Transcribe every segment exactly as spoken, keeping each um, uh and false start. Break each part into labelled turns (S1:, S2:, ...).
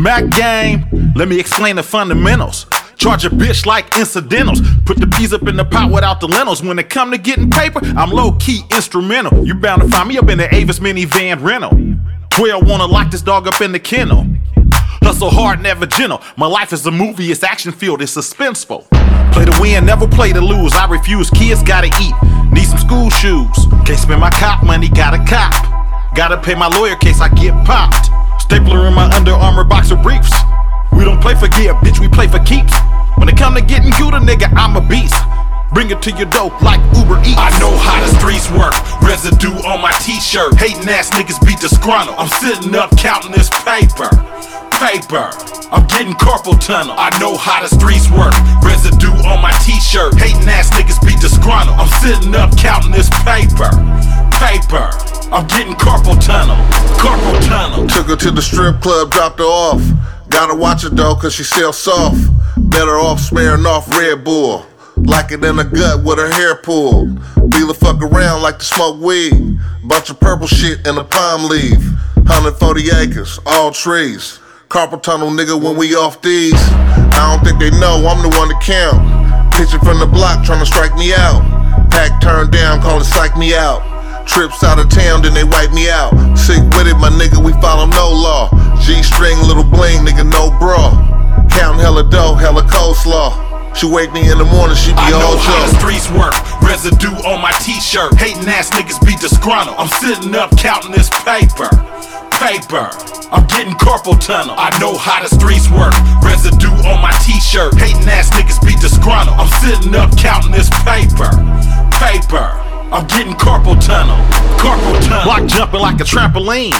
S1: Mac game, let me explain the fundamentals. Charge a bitch like incidentals. Put the peas up in the pot without the lentils. When it come to getting paper, I'm low-key instrumental. You bound to find me up in the Avis minivan rental. twelve wanna lock this dog up in the kennel. Hustle hard, never gentle. My life is a movie, it's action filled, it's suspenseful. Play to win, never play to lose. I refuse, kids gotta eat. Need some school shoes. Can't spend my cop money, gotta cop. Gotta pay my lawyer case, I get popped. Stapler in my Under Armour boxer briefs. We don't play for gear, bitch, we play for keeps. When it come to getting you, the nigga, I'm a beast. Bring it to your dope like Uber Eats. I know how the streets work. Residue on my t-shirt. Hating ass niggas be disgruntled. I'm sitting up counting this paper. Paper. I'm getting carpal tunnel. I know how the streets work. Residue on my t-shirt. Hating ass niggas be disgruntled. I'm sitting up counting this paper. Paper. I'm getting carpal tunnel. Carpal tunnel.
S2: Took her to the strip club, dropped her off. Gotta watch her though, cause she sells soft. Better off smearing off Red Bull. Like it in the gut with her hair pulled. Wheel the fuck around like to smoke weed. Bunch of purple shit in a palm leaf. one hundred forty acres, all trees. Carpal tunnel nigga when we off these. I don't think they know I'm the one to count. Pitching from the block trying to strike me out. Pack turned down, call it psych me out. Trips out of town, then they wipe me out. Sick with it, my nigga, we follow no law. G-string, little bling, nigga, no bra. Counting hella dough, hella coleslaw. She wake me in the morning, she be
S1: I
S2: all
S1: know how
S2: joke.
S1: the streets work. Residue on my t-shirt. Hating ass niggas be disgruntled. I'm sitting up counting this paper. Paper. I'm getting carpal tunnel. I know how the streets work. Residue on my t-shirt. Hating ass niggas be disgruntled. I'm sitting up counting this paper. Paper. I'm getting carpal tunnel. Carpal tunnel. Block jumping like a trampoline.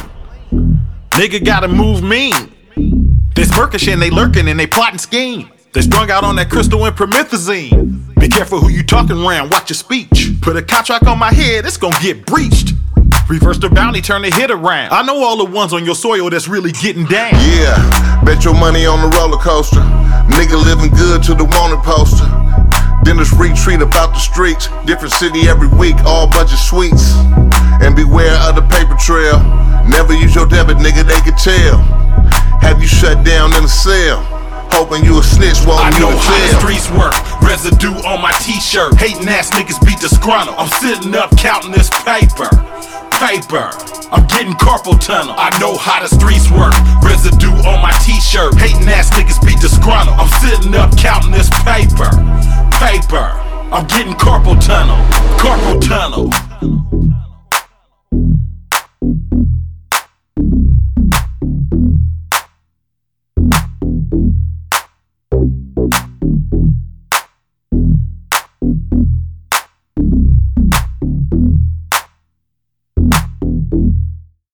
S1: Nigga gotta move mean. They smirkish and they lurking and they plotting scheme. They strung out on that crystal and promethazine. Be careful who you talking around, watch your speech. Put a contract on my head, it's gon' get breached. Reverse the bounty, turn the hit around. I know all the ones on your soil that's really getting down.
S2: Yeah, bet your money on the roller coaster. Nigga living good to the wanted poster. Then this retreat about the streets. Different city every week, all budget suites. And beware of the paper trail. Never use your debit, nigga, they can tell. Have you shut down in a cell. Hoping you a snitch, won't
S1: I
S2: you
S1: know
S2: to
S1: how the
S2: jail.
S1: streets work. Residue on my t-shirt. Hating ass niggas be disgruntled. I'm sitting up counting this paper. Paper. I'm getting carpal tunnel. I know how the streets work. Residue on my t-shirt. Hating ass niggas be disgruntled. I'm sitting up counting this paper. Paper. I'm getting carpal tunnel. Carpal tunnel.